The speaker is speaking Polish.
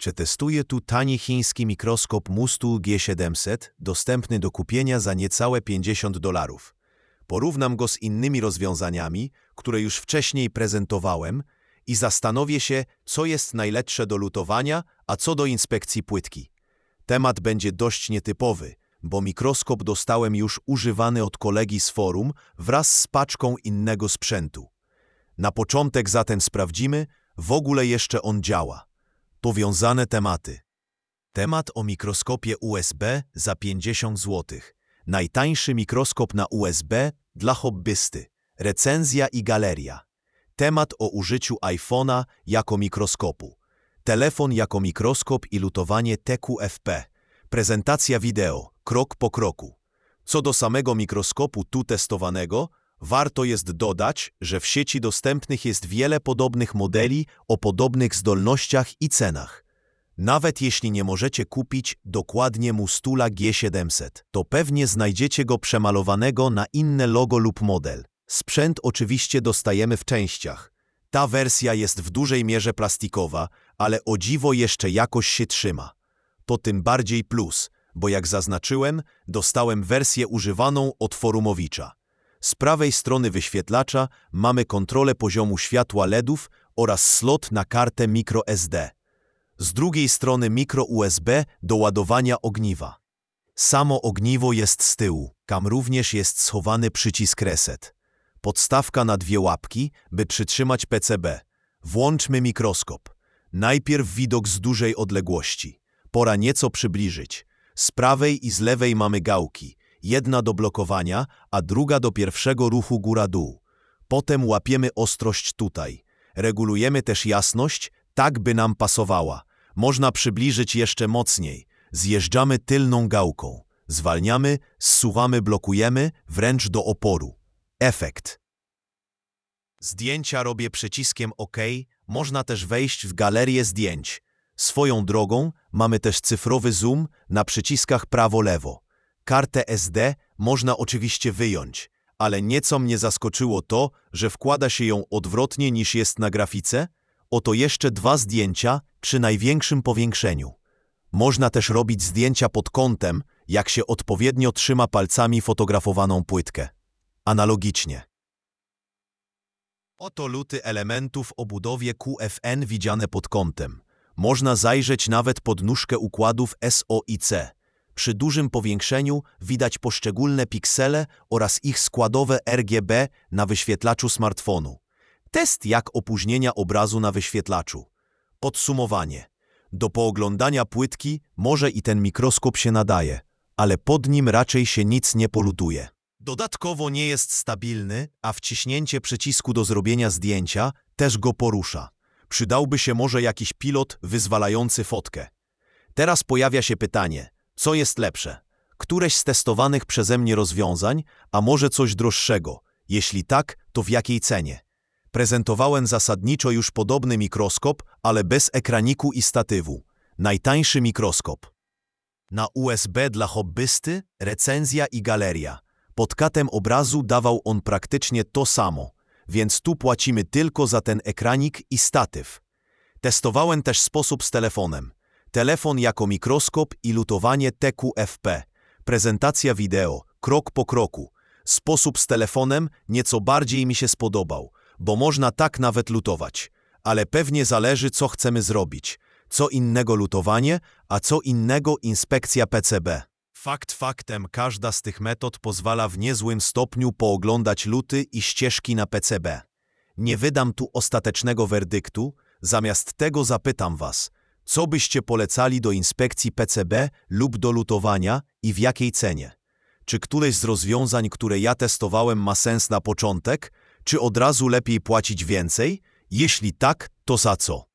Przetestuję tu tani chiński mikroskop Mustu G700, dostępny do kupienia za niecałe $50. Porównam go z innymi rozwiązaniami, które już wcześniej prezentowałem i zastanowię się, co jest najlepsze do lutowania, a co do inspekcji płytki. Temat będzie dość nietypowy, bo mikroskop dostałem już używany od kolegi z forum wraz z paczką innego sprzętu. Na początek zatem sprawdzimy, w ogóle jeszcze on działa. Powiązane tematy. Temat o mikroskopie USB za 50 zł. Najtańszy mikroskop na USB dla hobbysty. Recenzja i galeria. Temat o użyciu iPhone'a jako mikroskopu. Telefon jako mikroskop i lutowanie TQFP. Prezentacja wideo, krok po kroku. Co do samego mikroskopu tu testowanego, warto jest dodać, że w sieci dostępnych jest wiele podobnych modeli o podobnych zdolnościach i cenach. Nawet jeśli nie możecie kupić dokładnie Mustula G700, to pewnie znajdziecie go przemalowanego na inne logo lub model. Sprzęt oczywiście dostajemy w częściach. Ta wersja jest w dużej mierze plastikowa, ale o dziwo jeszcze jakoś się trzyma. To tym bardziej plus, bo jak zaznaczyłem, dostałem wersję używaną od Forumowicza. Z prawej strony wyświetlacza mamy kontrolę poziomu światła LEDów oraz slot na kartę microSD. Z drugiej strony micro USB do ładowania ogniwa. Samo ogniwo jest z tyłu, tam również jest schowany przycisk reset. Podstawka na 2 łapki, by przytrzymać PCB. Włączmy mikroskop. Najpierw widok z dużej odległości. Pora nieco przybliżyć. Z prawej i z lewej mamy gałki. Jedna do blokowania, a druga do pierwszego ruchu góra-dół. Potem łapiemy ostrość tutaj. Regulujemy też jasność, tak by nam pasowała. Można przybliżyć jeszcze mocniej. Zjeżdżamy tylną gałką. Zwalniamy, zsuwamy, blokujemy, wręcz do oporu. Efekt. Zdjęcia robię przyciskiem OK. Można też wejść w galerię zdjęć. Swoją drogą mamy też cyfrowy zoom na przyciskach prawo-lewo. Kartę SD można oczywiście wyjąć, ale nieco mnie zaskoczyło to, że wkłada się ją odwrotnie niż jest na grafice. Oto jeszcze 2 zdjęcia przy największym powiększeniu. Można też robić zdjęcia pod kątem, jak się odpowiednio trzyma palcami fotografowaną płytkę. Analogicznie. Oto luty elementów o budowie QFN widziane pod kątem. Można zajrzeć nawet pod nóżkę układów SO i C. Przy dużym powiększeniu widać poszczególne piksele oraz ich składowe RGB na wyświetlaczu smartfonu. Test jak opóźnienia obrazu na wyświetlaczu. Podsumowanie. Do pooglądania płytki może i ten mikroskop się nadaje, ale pod nim raczej się nic nie polutuje. Dodatkowo nie jest stabilny, a wciśnięcie przycisku do zrobienia zdjęcia też go porusza. Przydałby się może jakiś pilot wyzwalający fotkę. Teraz pojawia się pytanie, co jest lepsze? Któreś z testowanych przeze mnie rozwiązań, a może coś droższego? Jeśli tak, to w jakiej cenie? Prezentowałem zasadniczo już podobny mikroskop, ale bez ekraniku i statywu. Najtańszy mikroskop. Na USB dla hobbysty, recenzja i galeria. Pod kątem obrazu dawał on praktycznie to samo, więc tu płacimy tylko za ten ekranik i statyw. Testowałem też sposób z telefonem. Telefon jako mikroskop i lutowanie TQFP. Prezentacja wideo, krok po kroku. Sposób z telefonem nieco bardziej mi się spodobał, bo można tak nawet lutować. Ale pewnie zależy, co chcemy zrobić. Co innego lutowanie, a co innego inspekcja PCB. Fakt faktem, każda z tych metod pozwala w niezłym stopniu pooglądać luty i ścieżki na PCB. Nie wydam tu ostatecznego werdyktu, zamiast tego zapytam Was, co byście polecali do inspekcji PCB lub do lutowania i w jakiej cenie? Czy któreś z rozwiązań, które ja testowałem, ma sens na początek, czy od razu lepiej płacić więcej? Jeśli tak, to za co?